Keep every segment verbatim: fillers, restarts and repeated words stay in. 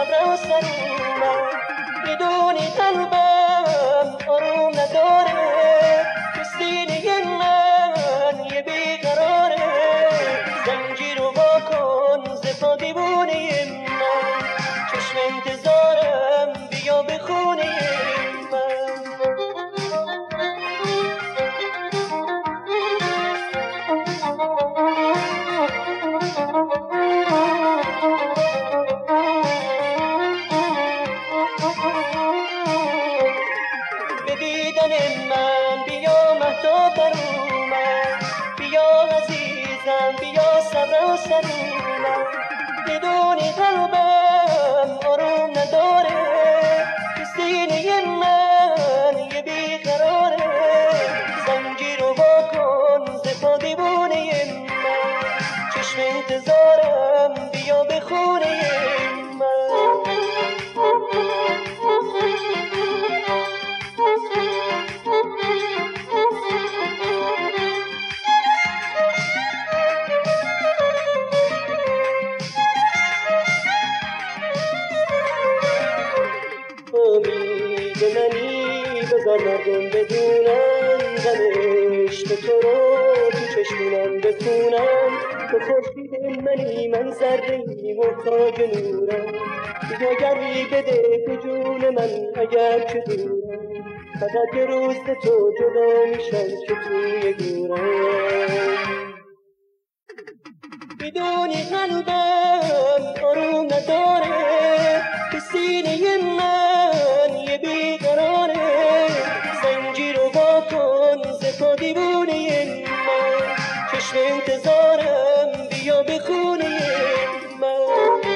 صبر و سر اومد بدونی قلبم آروم نداره تو سینه من یه بیقراره زنجیر رو وا کن ز پا دیوونه من چشم انتظارم بیا به خونه من من بیا مهتاب در اومد بیا عزیزم بیا صبر و سر اومد بدونی قلبم آروم نداره تو سینه من یه بیقراره زنجیر رو وا کن ز پا دیوونه من چشم انتظارم بیا به خونه من امید منی بذار مردم بدونم غمش به تو رو تو چشمونم بخونم تو خورشید منی من ذره‌ای محتاج نورم بیا گرمی بده به جون من اگر چه دورم فقط یه روز به تو جدا میشم که توی گورم بدونی قلبم آروم نداره تو سینه من یه بیقراره زنجیر رو وا کن ز پا دیوونه من چشم انتظارم بیا به خونه من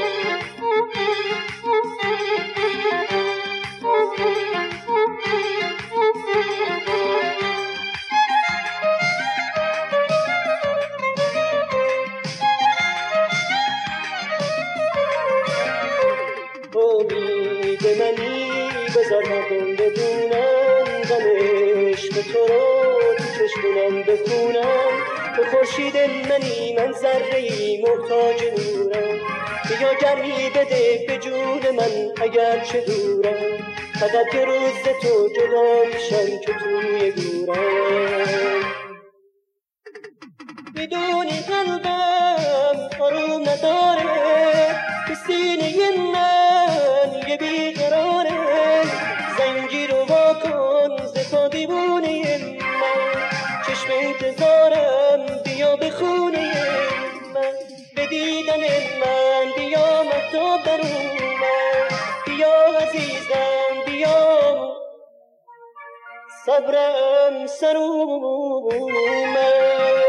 امید منی بذار مردم بدونم غمش به تو رو تو چشمونم بخونم تو خورشید منی من ذره‌ای محتاج نورم بیا گرمی بده به جون من اگر چه دورم فقط یه روز تو جدا میشم که توی گورم بدونی قلبم آروم نداره تو سینه من یه بیقراره زنجیر رو وا کن ز پا دیوونه من چشم انتظارم بیا به خونه من به دیدن من بیا مهتاب در اومد بیا عزیزم بیا صبرم سر اومد